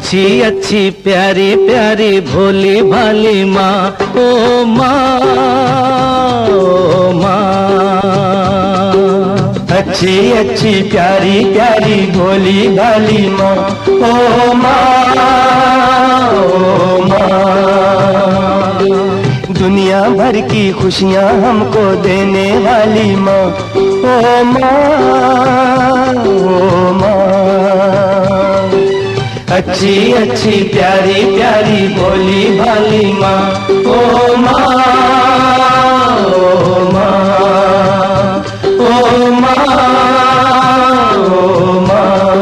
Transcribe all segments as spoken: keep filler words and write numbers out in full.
अच्छी अच्छी प्यारी प्यारी भोली भाली माँ, ओ माँ ओ माँ। अच्छी अच्छी प्यारी प्यारी भोली भाली माँ, ओ माँ ओ माँ। दुनिया भर की खुशियाँ हमको देने वाली माँ, ओ माँ ओ माँ। अच्छी अच्छी प्यारी प्यारी भोली भाली माँ, ओ माँ ओ माँ ओ माँ ओ माँ।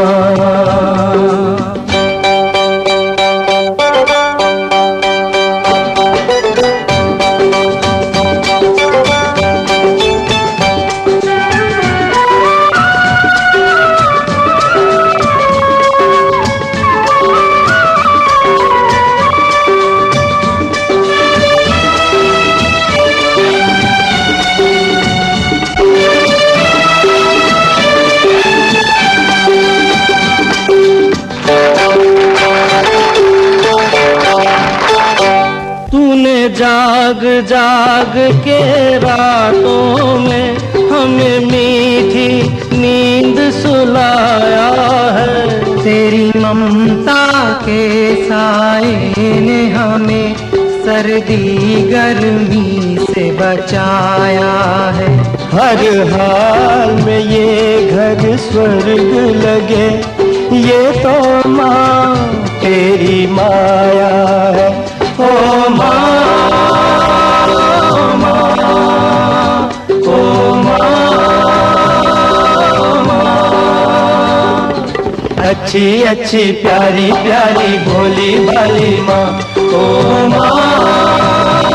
जाग जाग के रातों में हमें मीठी नींद सुलाया है। तेरी ममता के साए ने हमें सर्दी गर्मी से बचाया है। हर हाल में ये घर स्वर्ग लगे, ये तो माँ तेरी माया है। ओ माँ अच्छी अच्छी प्यारी प्यारी भोली भाली माँ, ओ माँ।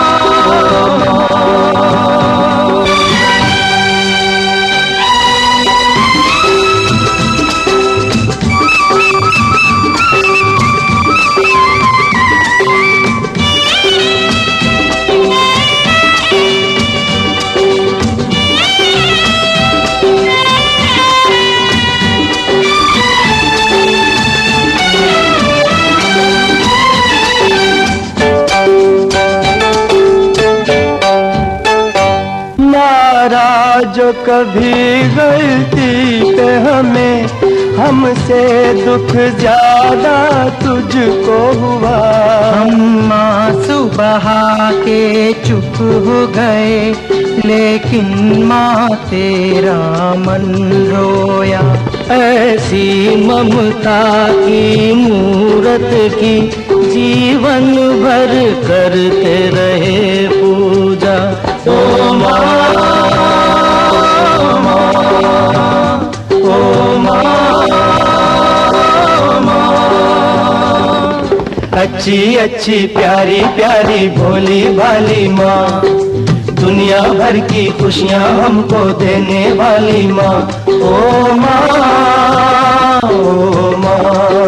जो कभी गलती पे हमें हमसे दुख ज्यादा तुझको हुआ। हम आंसू बहा के चुप हो गए, लेकिन माँ तेरा मन रोया। ऐसी ममता की मूरत की जीवन भर करते रहे पूजा। ओ माँ अच्छी अच्छी प्यारी प्यारी भोली भाली माँ, दुनिया भर की खुशियाँ हमको देने वाली माँ, ओ माँ ओ माँ।